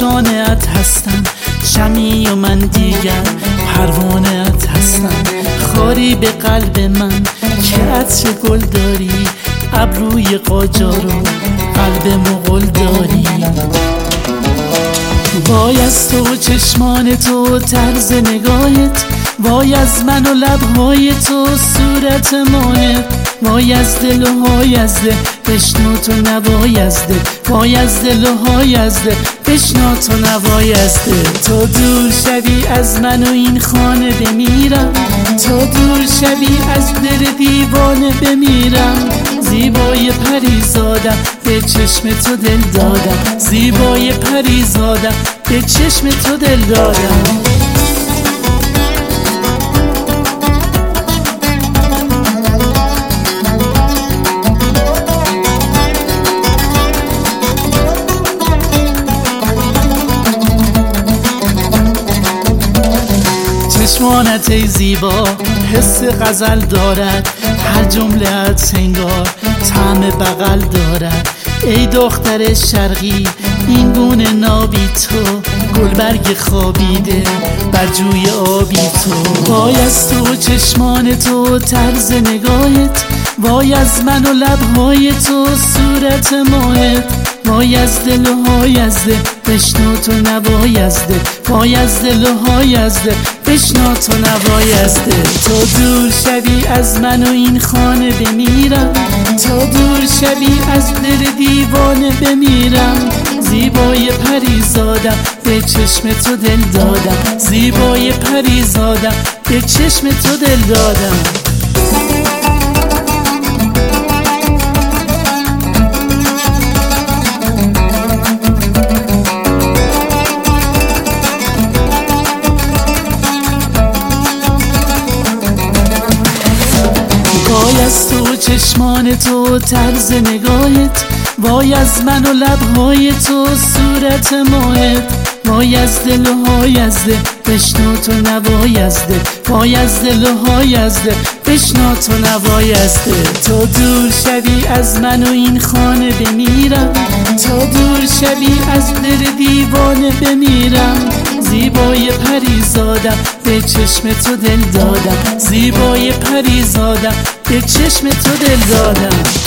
افشانه‌ات هستم، شمعی و من دیگر پروانه‌ات هستم. خاری به قلب من که عطر گل داری، ابروی قاجار و قلب مغول داری. وای از تو چشمان تو طرز نگاهت، وای از من و لبهای تو صورت ماهت. وای از دل و های از دل بشنو تو نوای از دل، وای از دل و های از دل بشنو تو نوای از دل. تو دور شوی از من و این خانه بمیرم، تو دور شوی از دل دیوانه بمیرم. زیبای پریزادم به چشم تو دل دادم، زیبای پریزادم به چشم تو دل دادم. چشمانت ای زیبا حس غزل دارد، هر جمله‌ات سنگار طعم بغل دارد. ای دختر شرقی این گونه نابی تو، گلبرگ خوابیده بر جوی آبی تو. وای از تو چشمان تو طرز نگاهت، وای از من و لبهای تو صورت ماهت. وای از دل و های از دل بشنو تو نوای از دل، وای از دل و های از دل بشنو تو نوای از دل. تو دور شوی از من و این خانه بمیرم، تو دور شوی از دل دیوانه بمیرم. زیبای پریزادم به چشم تو دل دادم، زیبای پریزادم به چشم تو دل دادم. وای از تو چشمان تو طرز نگاهت، وای از من و لبهای تو صورت ماهت. وای از دل و های از دل بشنو تو نوای از دل، وای از دل و های از دل بشنو تو نوای از دل. تو دور شوی از من و این خانه بمیرم، تو دور شوی از دل دیوانه بمیرم. زیبای پریزادم به چشم تو دل دادم، زیبای پریزادم به چشم تو دل دادم.